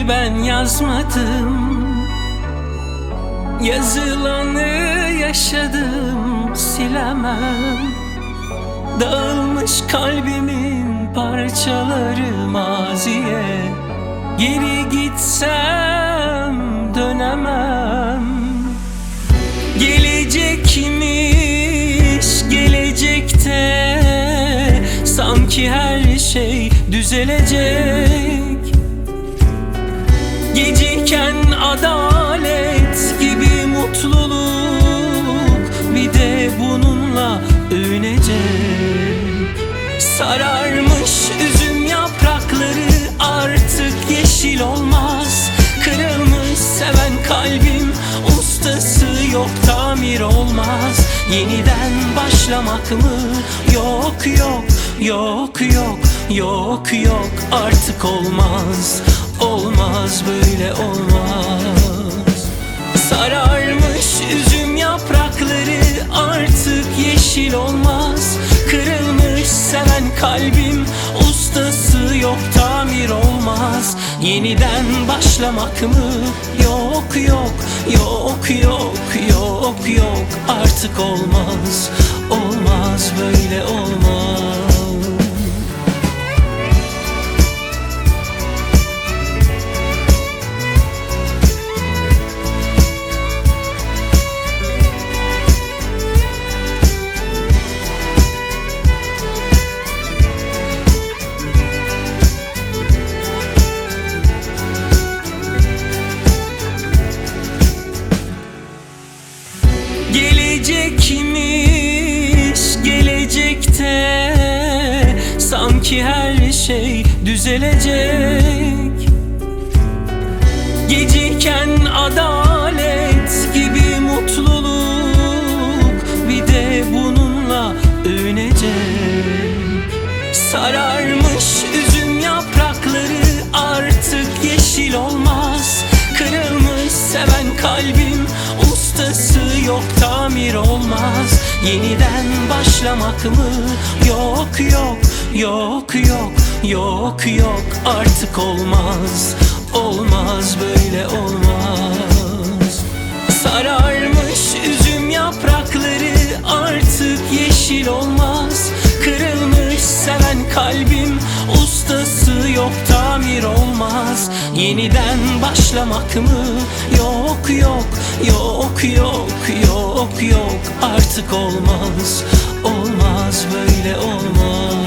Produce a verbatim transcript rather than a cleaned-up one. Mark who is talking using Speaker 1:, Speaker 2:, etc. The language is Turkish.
Speaker 1: kaderi ben yazmadım. Yazılanı yaşadım, silemem. Dağılmış kalbimin parçaları maziye. Geri gitsem dönemem. Gelecekmiş gelecekte, sanki her şey düzelecek. Geciken adalet gibi mutluluk, bir de bununla övünecek. Sararmış üzüm yaprakları artık yeşil olmaz. Kırılmış seven kalbim, ustası yok tamir olmaz. Yeniden başlamak mı? Yok yok yok yok yok yok, artık olmaz. Olmaz, böyle olmaz. Sararmış üzüm yaprakları artık yeşil olmaz. Kırılmış seven kalbim, ustası yok tamir olmaz. Yeniden başlamak mı? Yok yok yok yok yok yok, artık olmaz. Olmaz, böyle olmaz. Gelecekmiş gelecekte, sanki her şey düzelecek. Geciken adalet gibi mutluluk, bir de bununla övünecek. Sararmış üzüm yaprakları artık yeşil olmaz. Kırılmış seven kalbim, ustası yok tamir olmaz. Yeniden başlamak mı? Yok yok yok yok yok yok, artık olmaz. Olmaz, böyle olmaz. Sararmış üzüm yaprakları artık yeşil olmaz. Kırılmış seven kalbim, ustası yok tamir olmaz. Yeniden başlamak mı? Yok yok yok yok yok yok, artık olmaz. Olmaz, böyle olmaz.